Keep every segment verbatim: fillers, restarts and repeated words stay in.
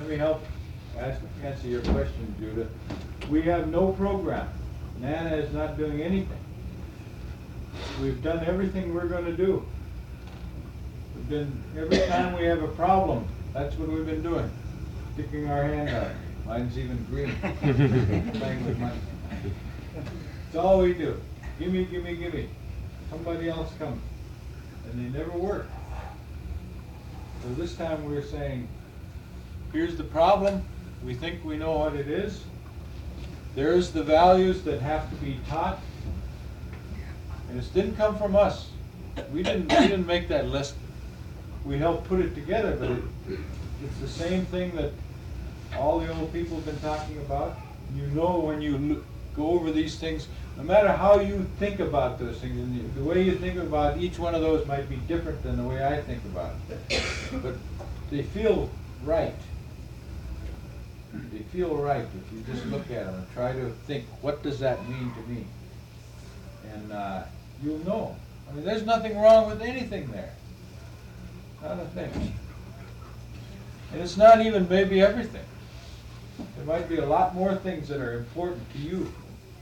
let me help ask, answer your question, Judith. We have no program. Nana is not doing anything. We've done everything we're going to do. We've been, every time we have a problem, that's what we've been doing. Sticking our hand out. Mine's even green. Playing with mine. It's all we do. Gimme, gimme, gimme. Somebody else comes. And they never work. So this time we're saying, here's the problem. We think we know what it is. There's the values that have to be taught. And this didn't come from us. We didn't, we didn't make that list. We helped put it together, but it, it's the same thing that all the old people have been talking about. You know, when you look, go over these things, no matter how you think about those things, and the, the way you think about each one of those might be different than the way I think about it. But they feel right. They feel right if you just look at them and try to think, what does that mean to me? And uh, you'll know. I mean, there's nothing wrong with anything there. Not a thing. And it's not even maybe everything. There might be a lot more things that are important to you.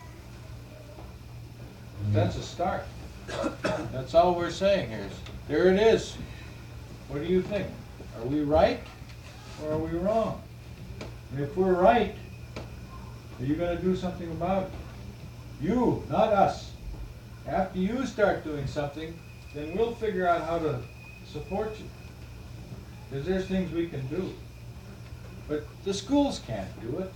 That's a start. That's all we're saying here. Is, there it is. What do you think? Are we right or are we wrong? And if we're right, are you going to do something about it? You, not us. After you start doing something, then we'll figure out how to support you. Because there's things we can do. But the schools can't do it.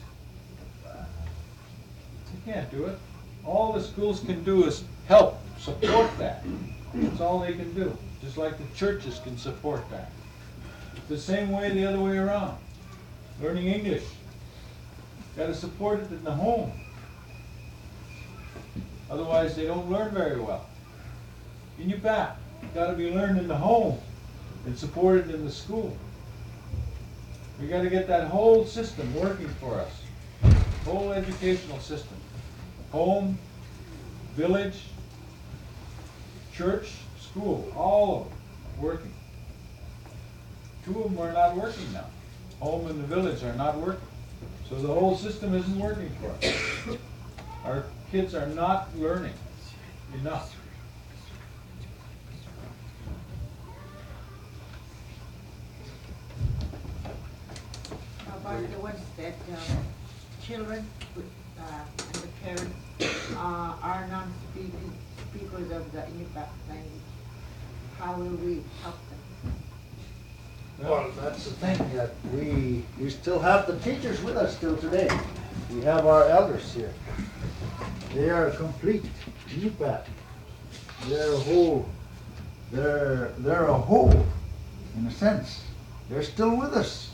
They can't do it. All the schools can do is help, support that. That's all they can do. Just like the churches can support that. It's the same way the other way around. Learning English. Got to support it in the home. Otherwise they don't learn very well. Inupiat. Got to be learned in the home and supported in the school. We got to get that whole system working for us. Whole educational system. Home, village, church, school, all of them working. Two of them are not working now. Home and the village are not working. So the whole system isn't working for us. Our kids are not learning enough. How about the ones that um, children with, uh, and the parents uh, are non-speaking speakers of the Inupiat language? How will we help them? Well, that's the thing, that we, we still have the teachers with us still today. We have our elders here. They are complete Inupiat. They're a whole, they're, they're a whole, in a sense. They're still with us.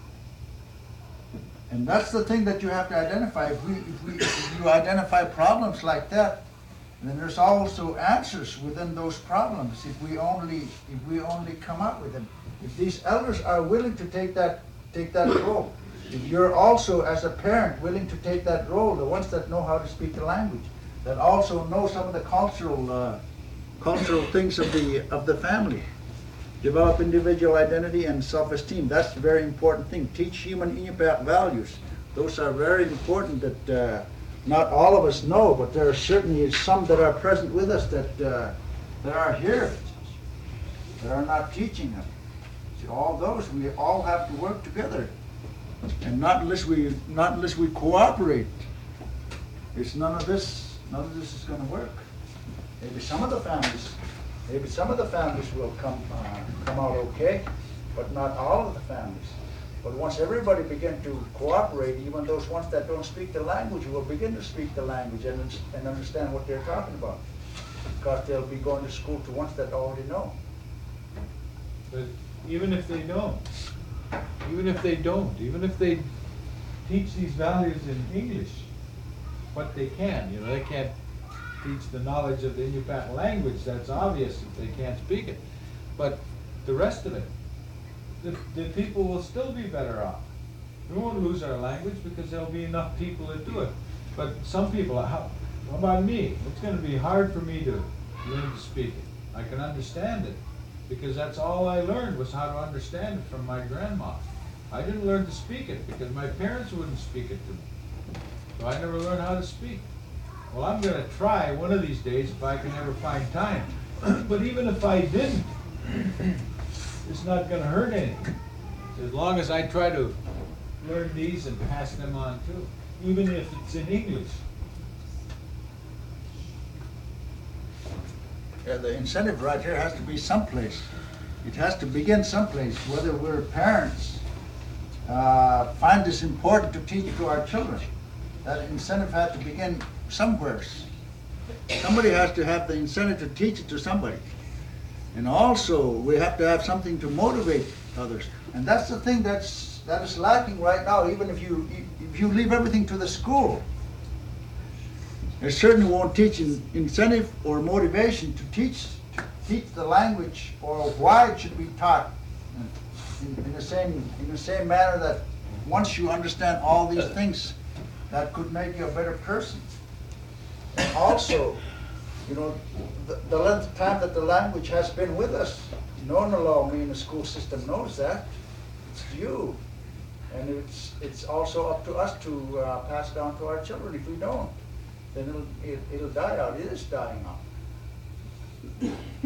And that's the thing that you have to identify. If, we, if, we, if you identify problems like that, then there's also answers within those problems if we only, if we only come up with them. If these elders are willing to take that, take that role, if you're also, as a parent, willing to take that role, the ones that know how to speak the language, that also know some of the cultural, uh, cultural things of the of the family, develop individual identity and self-esteem. That's a very important thing. Teach human Inupiat values. Those are very important. That uh, not all of us know, but there are certainly some that are present with us that uh, that are here, that are not teaching them. All those, we all have to work together, and not unless we not unless we cooperate. It's none of this. None of this is going to work. Maybe some of the families, maybe some of the families will come uh, come out okay, but not all of the families. But once everybody begin to cooperate, even those ones that don't speak the language will begin to speak the language and and understand what they're talking about, because they'll be going to school to ones that already know. But even if they don't, even if they don't, even if they teach these values in English, what they can, you know, they can't teach the knowledge of the Inupiat language, that's obvious if they can't speak it. But the rest of it, the, the people will still be better off. We won't lose our language because there'll be enough people that do it. But some people, how, how about me? It's going to be hard for me to learn to speak it. I can understand it, because that's all I learned was how to understand it from my grandma. I didn't learn to speak it because my parents wouldn't speak it to me. So I never learned how to speak. Well, I'm gonna try one of these days if I can ever find time. But even if I didn't, it's not gonna hurt anything. As long as I try to learn these and pass them on too, even if it's in English. Yeah, the incentive right here has to be someplace. It has to begin someplace, whether we're parents, uh, find this important to teach to our children. That incentive has to begin somewhere. Somebody has to have the incentive to teach it to somebody. And also, we have to have something to motivate others. And that's the thing that's, that is lacking right now, even if you, if you leave everything to the school. It certainly won't teach in incentive or motivation to teach, to teach the language or why it should be taught in, in the same, in the same manner that once you understand all these things, that could make you a better person. And also, you know, the, the length of time that the language has been with us, no one along me in the school system knows that. It's you. And it's, it's also up to us to uh, pass down to our children. If we don't, then it'll, it, it'll die out. It is dying out.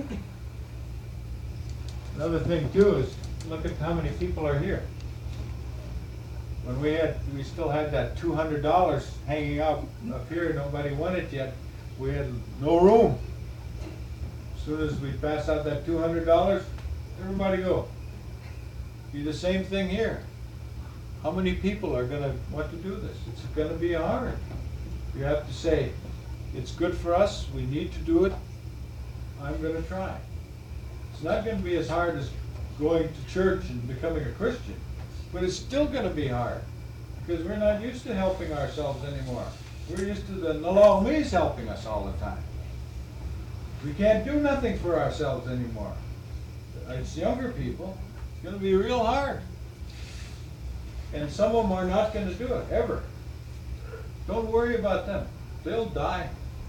Another thing too is, look at how many people are here. When we had, we still had that two hundred dollars hanging out up here, nobody won it yet. We had no room. As soon as we pass out that two hundred dollars, everybody go. Be the same thing here. How many people are gonna want to do this? It's gonna be hard. You have to say, it's good for us, we need to do it, I'm gonna try. It's not gonna be as hard as going to church and becoming a Christian. But it's still going to be hard, because we're not used to helping ourselves anymore. We're used to the Nalawmis helping us all the time. We can't do nothing for ourselves anymore. It's younger people. It's going to be real hard. And some of them are not going to do it, ever. Don't worry about them. They'll die.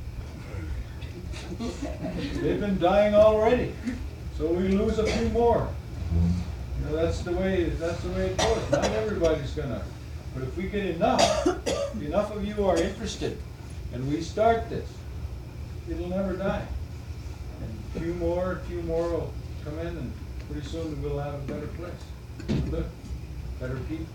They've been dying already. So we lose a few more. You know, that's the way, that's the way it goes. Not everybody's gonna, but if we get enough, enough of you are interested, and we start this, it'll never die. And a few more, a few more will come in, and pretty soon we'll have a better place. Good, better people.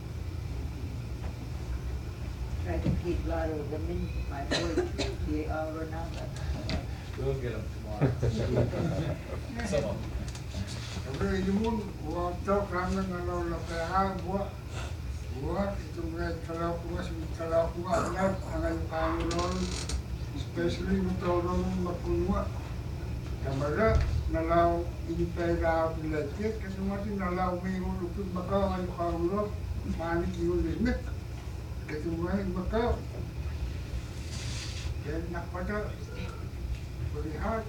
Try to keep a lot of them in my boy too, they all run out. We'll get them tomorrow. Some of them. Tapi imun waktu kami kalau lepas buat buat itu mereka kalau kuas kalau kuas nak akan kami lor, especially untuk orang berkumua. Kamera nalau ini pera bilatik, kesemua tu nalau minggu luput bakal ayu kami lor, mana kiu limit, kesemua ini bakal. Dan nak pada berlihat.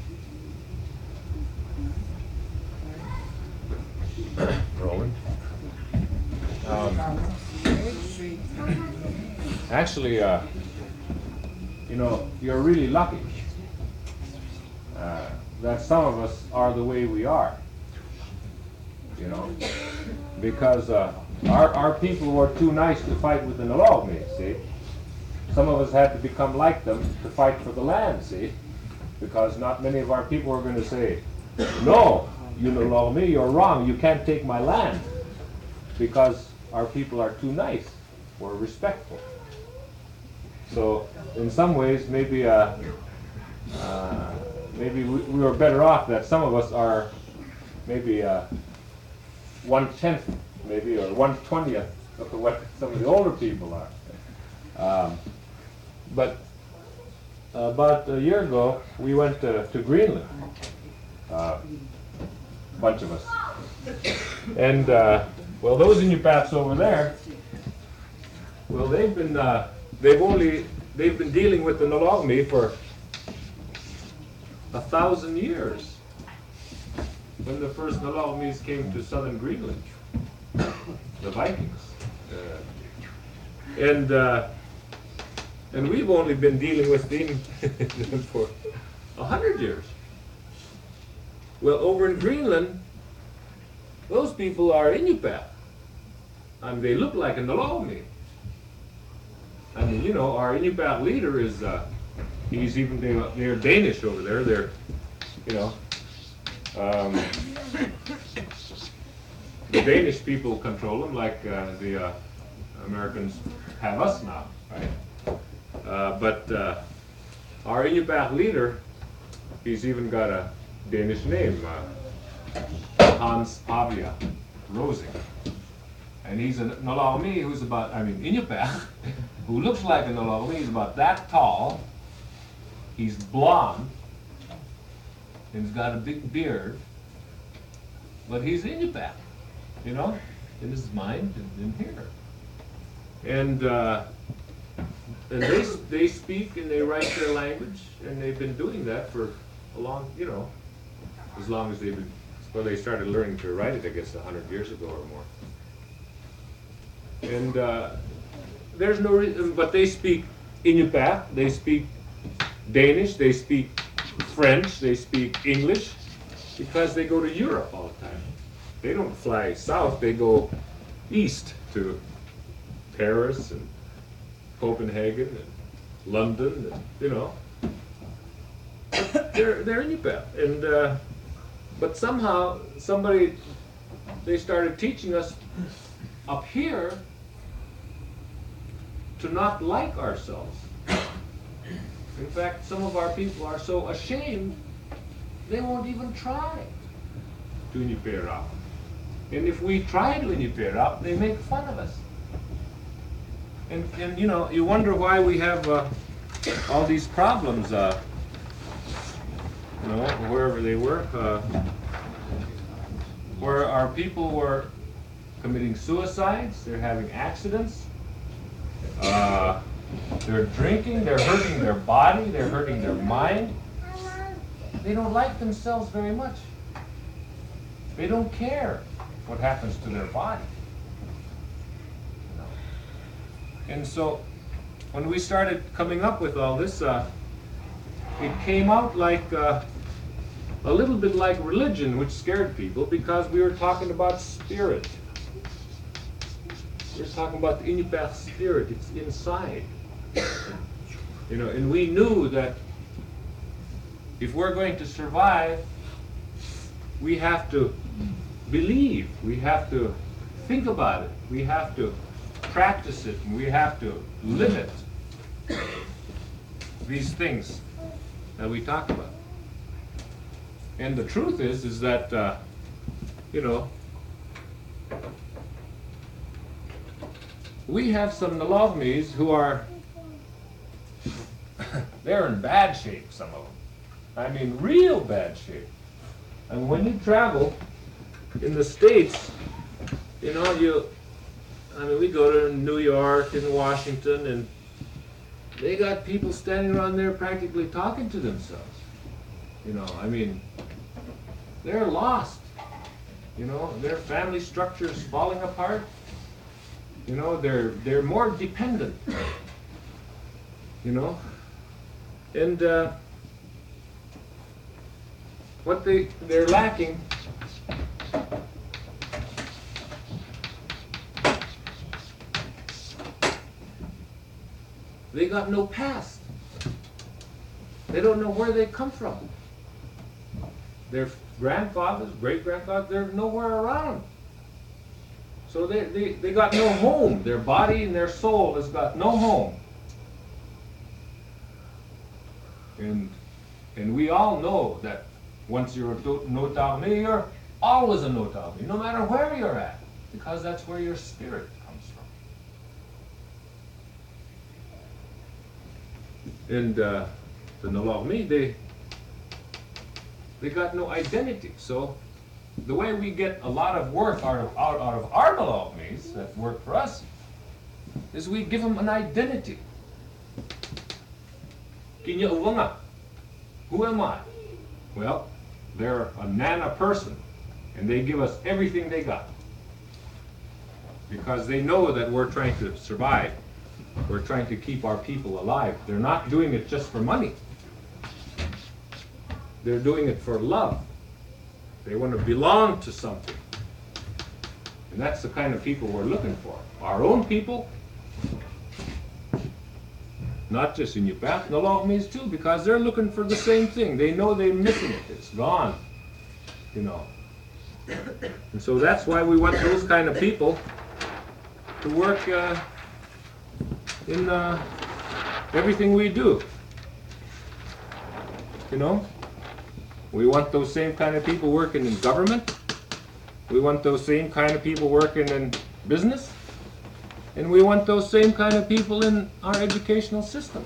Rolling. Um, actually, uh, you know, you're really lucky uh, that some of us are the way we are. You know, because uh, our our people were too nice to fight with the Nalawmis. See, some of us had to become like them to fight for the land. See, because not many of our people were going to say, no. You know me, you're wrong, you can't take my land, because our people are too nice or respectful. So in some ways, maybe uh, uh, maybe we, we were better off that some of us are maybe uh, one-tenth, maybe, or one-twentieth of what some of the older people are. Um, but about a year ago, we went to, to Greenland. Uh, bunch of us. And, uh, well, those Inupiats over there, well, they've been, uh, they've only, they've been dealing with the Nalawmi for a thousand years. When the first Nalawmis came to southern Greenland, the Vikings. Uh, and, uh, and we've only been dealing with them for a hundred years. Well, over in Greenland, those people are Inupiat. I mean, they look like a Nalogni. I mean, you know, our Inupiaq leader is, uh, he's even, they, they're Danish over there. They're, you know, um, the Danish people control them like uh, the uh, Americans have us now, right? Uh, but uh, our Inupiaq leader, he's even got a Danish name, uh, Hans Pavia Rosing. And he's a Nalogmi who's about, I mean, Inupiaq, who looks like a Nalogmi. He's about that tall. He's blonde. And he's got a big beard. But he's Inupiaq, you know, in his mind and in here. And, uh, and they, they speak and they write their language, and they've been doing that for a long, you know, as long as they've been, well, they started learning to write it, I guess, a hundred years ago or more. And uh, there's no reason, but they speak Inupiaq, they speak Danish, they speak French, they speak English, because they go to Europe all the time. They don't fly south, they go east to Paris and Copenhagen and London, and, you know. But they're, they're Inupiaq. And, uh, but somehow, somebody, they started teaching us up here to not like ourselves. In fact, some of our people are so ashamed, they won't even try to Inupiaq. And if we try to Inupiaq, they make fun of us. And, and you know, you wonder why we have uh, all these problems, uh, you know, wherever they work, uh, where our people were committing suicides, they're having accidents, uh, they're drinking, they're hurting their body, they're hurting their mind. They don't like themselves very much. They don't care what happens to their body. You know? And so, when we started coming up with all this, uh, it came out like uh, a little bit like religion, which scared people because we were talking about spirit. We're talking about the Inupiaq spirit. It's inside. You know, and we knew that if we're going to survive, we have to believe. We have to think about it. We have to practice it. And we have to live it. These things that we talk about. And the truth is, is that, uh, you know, we have some Nalogmis who are, they're in bad shape, some of them. I mean, real bad shape. And when you travel in the States, you know, you, I mean, we go to New York and Washington, and they got people standing around there practically talking to themselves. You know, I mean, they're lost. You know, their family structure is falling apart. You know, they're they're more dependent. You know, and uh, what they they're lacking. They got no past. They don't know where they come from. Their grandfathers, great-grandfathers, they're nowhere around. So they, they, they got no home. Their body and their soul has got no home. And, and we all know that once you're a Notarmi, you're always a Notarmi, no matter where you're at, because that's where your spirit comes from. And uh, the Nalogmi, they, they got no identity. So the way we get a lot of work out of, out, out of our Nalogmis that work for us is we give them an identity. Kinya uwanga. Who am I? Well, they're a Nana person, and they give us everything they got. Because they know that we're trying to survive. We're trying to keep our people alive. They're not doing it just for money. They're doing it for love. They want to belong to something. And And that's the kind of people we're looking for. Our own people, not just in Yupak, the Logmies too, because they're looking for the same thing. They know they're missing it. It's gone, you know. And so that's why we want those kind of people to work uh, in uh, everything we do. You know, we want those same kind of people working in government. We want those same kind of people working in business. And we want those same kind of people in our educational system.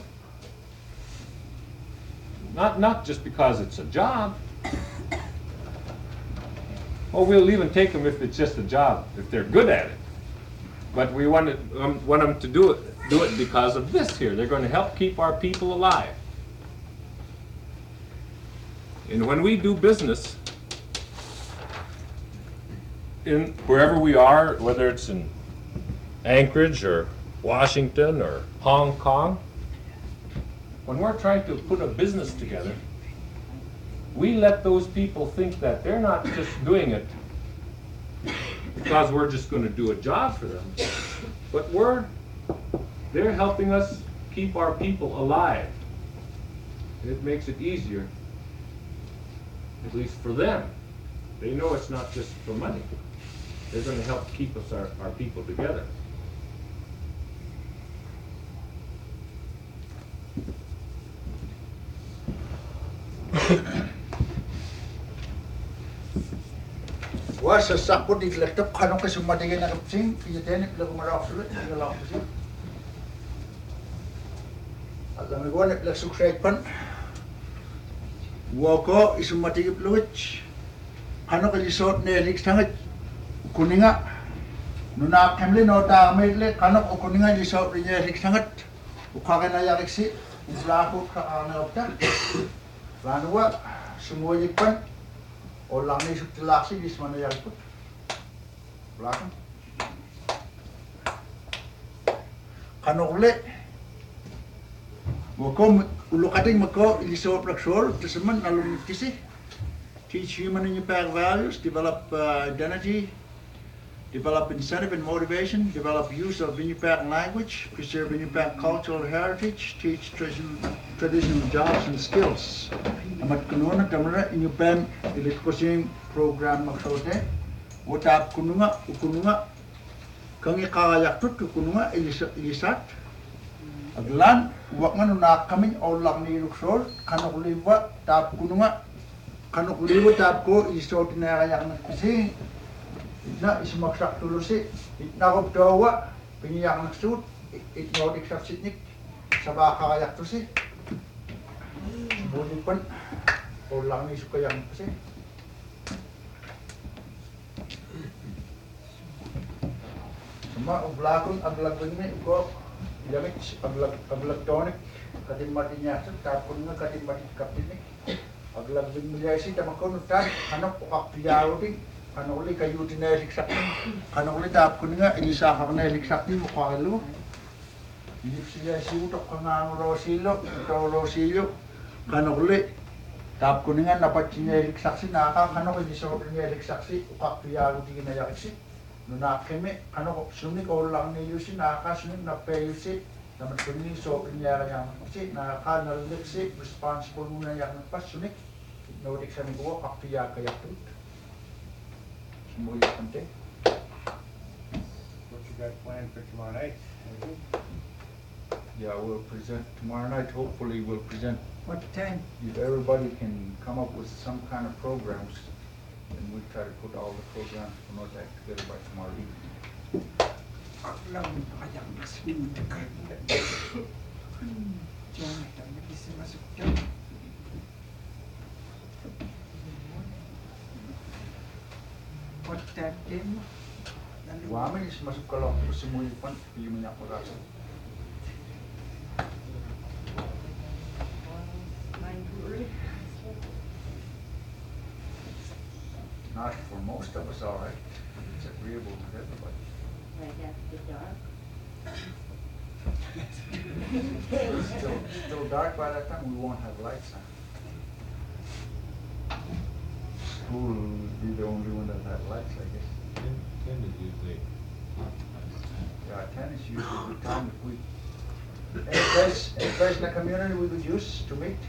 Not, not just because it's a job. Well, we'll even take them if it's just a job, if they're good at it. But we want, to, um, want them to do it, do it because of this here. They're going to help keep our people alive. And when we do business, in wherever we are, whether it's in Anchorage or Washington or Hong Kong, when we're trying to put a business together, we let those people think that they're not just doing it because we're just going to do a job for them, but we're, they're helping us keep our people alive. And it makes it easier, at least for them. They know it's not just for money. They're going to help keep us, our, our people together. Was a sapot di laptop kanong kasumatigan na kapsing piyaten lagu marok sulit lagu sih. Alam ko na la suksay pan. Wako isumatigip luwich. Ano ka lisot ne lik sangat kuninga. Nuna kemle no ta mele kanok kuninga lisot ne lik sangat. Ukagan na yarik si ulako ka ana opta. Lanwa semua ipan. Orang ni subtilasi di mana yang pun belakang. Kano ule, mako ulukating mako iliso praksor teseman alun tisi. Teach human and Yupak values, develop uh, identity, develop incentive and motivation, develop use of Yupak language, preserve Yupak cultural heritage, teach traditional traditional jobs and skills. Amat kununa kamera Yupak ilikosing program maksote, utap kununga ukununga kangi kagayak tut kununga ilisat. Aglan wakman na kami olang ni luksor kanok liwa tap kununga kanok liwa tap ko ilisot na kayak na kasi na ismaksak tulusi itna ko tawa pinyak naksut itnodik saksitnik sabaka kayak tusi bulit pan ulang ni sukayang kasi sama ublakon aglagwin ni ko yamit aglag aglagtonik katin matinya tapon nga katin matit kaptinik aglagwin mo yasi tamakon utan hanap ukak piyaruting ano uli kayo tinelik sakti ano uli tapon nga inisa ka nelik sakti mukalo Ilip siya siutok ka nga rosilo ito rosilo ano uli tap ko nga dapat tinelik saksi nakakano ko iso tinelik saksi ukak piyaruting na yakisi no nakeme ano suni ko lang ni yusi nakasuni na peyusi naman ko ni so pinyara yang si nakakanal si responsible muna yang pas suni no dik sa ko kak piya kaya tut semuanya penting. What you got planned for tomorrow night? Yeah, we'll present tomorrow night. Hopefully, we'll present. What time? If everybody can come up with some kind of programs, and we'll try to put all the programs for North together by tomorrow evening. Alam kayang maswing dekat. Jangan tak bisa masuk jam. What time din? Wamin is masuk kalau semua ipan yung minyak rasa. Not for most of us, all right. It's agreeable with everybody. Right after dark. It's still, still dark by that time. We won't have lights on. School will be the only one that has lights, I guess. Ten is usually. Yeah, ten is usually a good time if we, any place, any place in the community we could use to meet?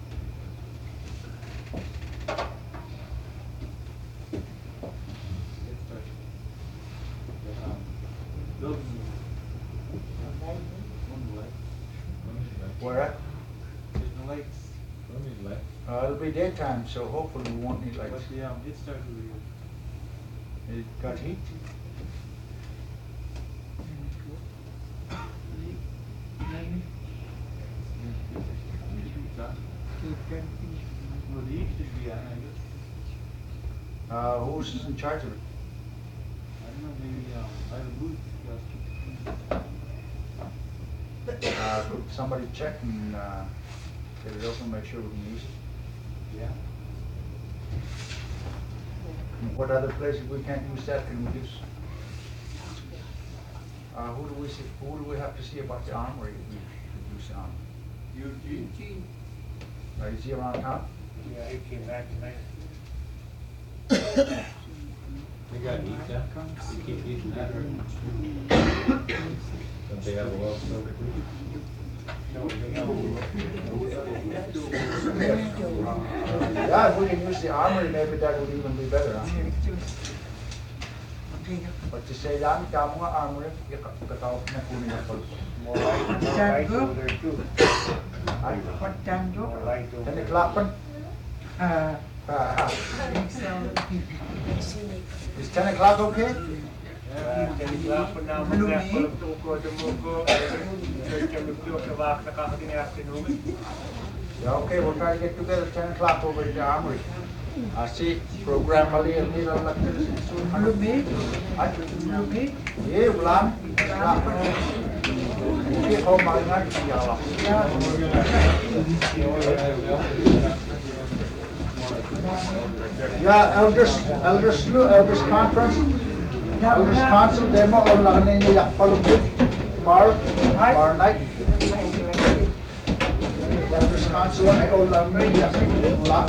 Where at? There's no lights, Let me let. Uh, it'll be daytime, so hopefully we won't need lights. but yeah, it started with It got heat? well, the heat should be on, I guess. Uh, who's in charge of it? I don't know, maybe, um, I have a booth, just, Uh, could somebody check and, uh, get it open, make sure we can use it? yeah. And what other places we can't use that can we use? Uh, who do we see, who do we have to see about the armory we should use the armory? Eugene? Uh, is he around town? Yeah, he came back tonight. They got heat there. They keep heating that, right? Don't they have a well stove too? No, they have. Yeah, if we can use the armory, maybe that would even be better, huh? But to say that, the armory, you got the More light, more light over there too. What time do? More light over Ten there. o'clock, man? Uh, Uh, is ten o'clock okay? Yeah, ten o'clock pa naman na ako tuko dumugo. Kami ko sa wak na kakating afternoon. Yeah, okay, we'll try to get together ten o'clock over at the armory. I see program ali ang nila lang Lumi? Ay, Lumi? eh, wala. Wala. Hindi ako makingan siya lang. Yeah, elders, elders, elders conference, elders council demo on lang nila palubog. Bar, bar night. Elders council ay on lang nila. Wala.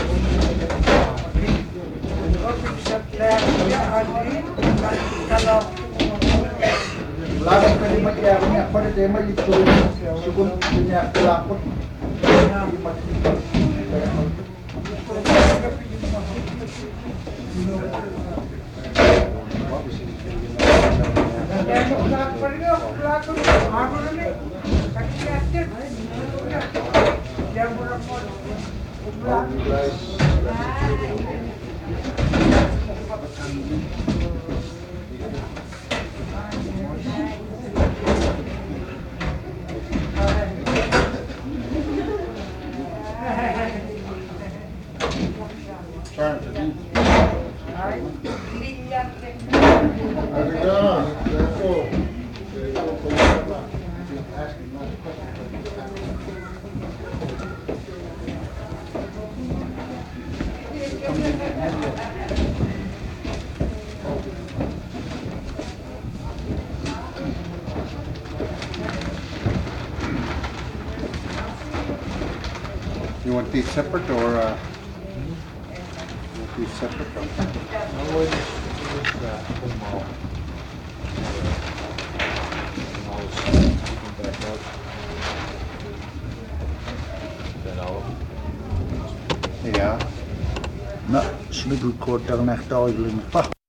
Wala kang pwede mag-iari niya. Pwede tayo mag-ito. Sugun niya kalapot. You want these separate or, uh, you want these separate or? No, it's, it's, uh, tomorrow. Tomorrow's, come back out. Is that all of them? Yeah. Na, sinigod ko tang nakita ko yung pa.